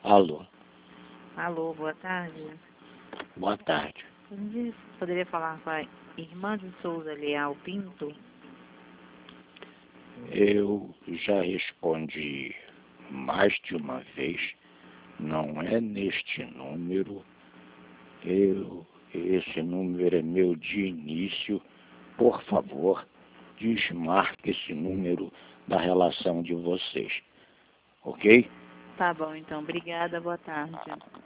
Alô, Alô, boa tarde. boa tarde. Poderia falar com a irmã de Souza Leal Pinto? Eu já respondi mais de uma vez, não é neste número. Esse número é meu de início. Por favor, desmarque esse número da relação de vocês, ok? Tá bom, então. Obrigada, boa tarde.